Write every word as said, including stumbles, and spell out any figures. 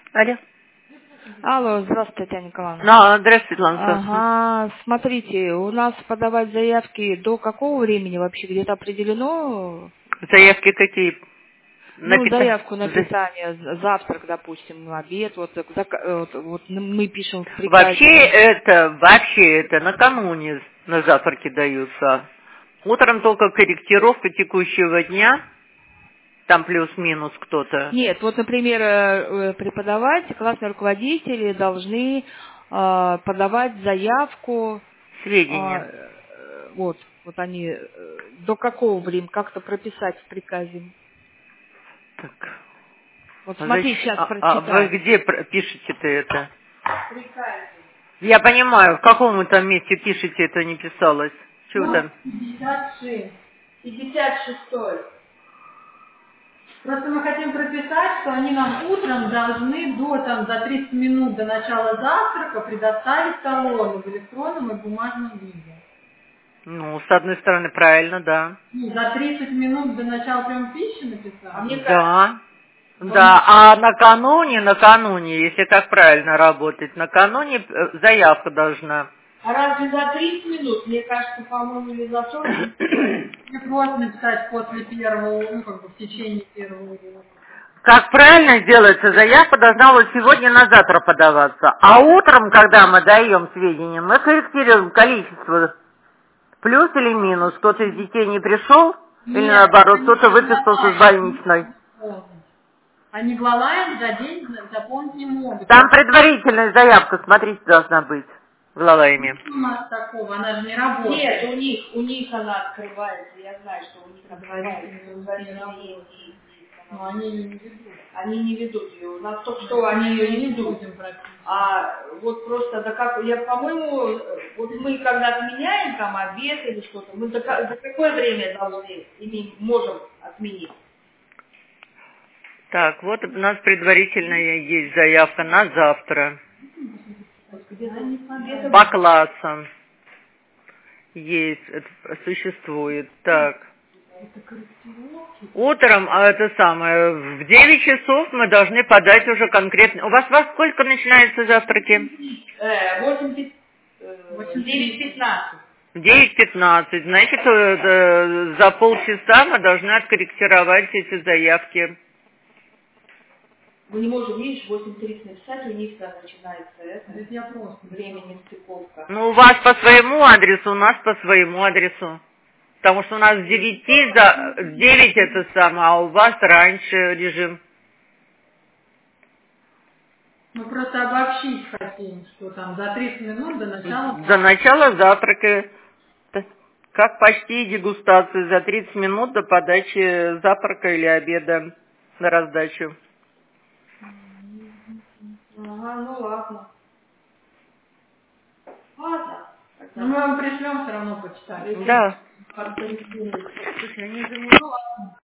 Алло. Алло, здравствуйте, Татьяна Николаевна. Ну, здравствуйте, Светлана Александровна. Ага, смотрите, у нас подавать заявки до какого времени вообще где-то определено? Заявки какие? На Ну, пита- заявку на за- питание, з- завтрак, допустим, обед, вот, так, зак- э, вот, вот мы пишем в Вообще приказе. это, вообще это накануне на завтраки даются. Утром только корректировка текущего дня, там плюс-минус кто-то. Нет, вот, например, э, э, преподаватели, классные руководители должны э, подавать заявку, э, Сведения. э, вот, вот они, э, до какого времени, как-то прописать в приказе. Так. Вот А, смотрите, зач- сейчас а- а вы прочитаю. где про- пишете-то это? В приказе. Я понимаю, в каком вы там месте пишете, это не писалось. Чего вы Вот там? пятьдесят шесть. пятьдесят шестой. Просто мы хотим прописать, что они нам утром должны до, там, за тридцать минут до начала завтрака предоставить талоны в электронном и бумажном виде. Ну, с одной стороны, правильно, да. Ну, за тридцать минут до начала приема пищи написали. А мне кажется, Да. вот, Да, а накануне, накануне, если как правильно работать, накануне э, заявка должна. а разве за тридцать минут, мне кажется, по-моему, или за сорок, или просто написать после первого, ну, как бы в течение первого урока. Как правильно делается, заявка должна вот сегодня на завтра подаваться. А утром, когда мы даем сведения, мы корректируем количество плюс или минус. Кто-то из детей не пришел, или Нет, наоборот, они кто-то не выписался с больничной. главаем. Они главаем за день заполнить не могут. Там предварительная заявка, смотрите, должна быть главами. У нас такого, она же не работает. Нет, у них, у них она открывается. Я знаю, что у них открывается. Предварительные и- и- Но они ее не ведут. Они не ведут ее. У нас только что они ее не ведут. А вот просто, да как, я, по-моему, вот мы когда отменяем там обед или что-то, мы за, ка- за какое время должны или можем отменить? Так, вот у нас предварительная есть заявка на завтра. Где-то, где-то По классам есть, это существует. Так. Утром, а это самое, в девять часов мы должны подать уже конкретно. У вас во сколько начинаются завтраки? Э, восемь, пи- э, девять пятнадцать. В девять пятнадцать. Значит, э, э, за полчаса мы должны откорректировать эти заявки. Мы не можем, видишь, в восемь тридцать написать, у них там начинается это. Это я просто. Времени стыковка. Ну, у вас по своему адресу, у нас по своему адресу. Потому что у нас с девяти, за, в девять это самое, а у вас раньше режим. Мы просто обобщить хотим, что там за тридцать минут до начала. До начала завтрака. Как почти дегустация за тридцать минут до подачи завтрака или обеда на раздачу. Ага, ну ладно. Ладно. Ну мы вам пришлем все равно почитать. Да. Как-то не Слушай, они же Ну ладно.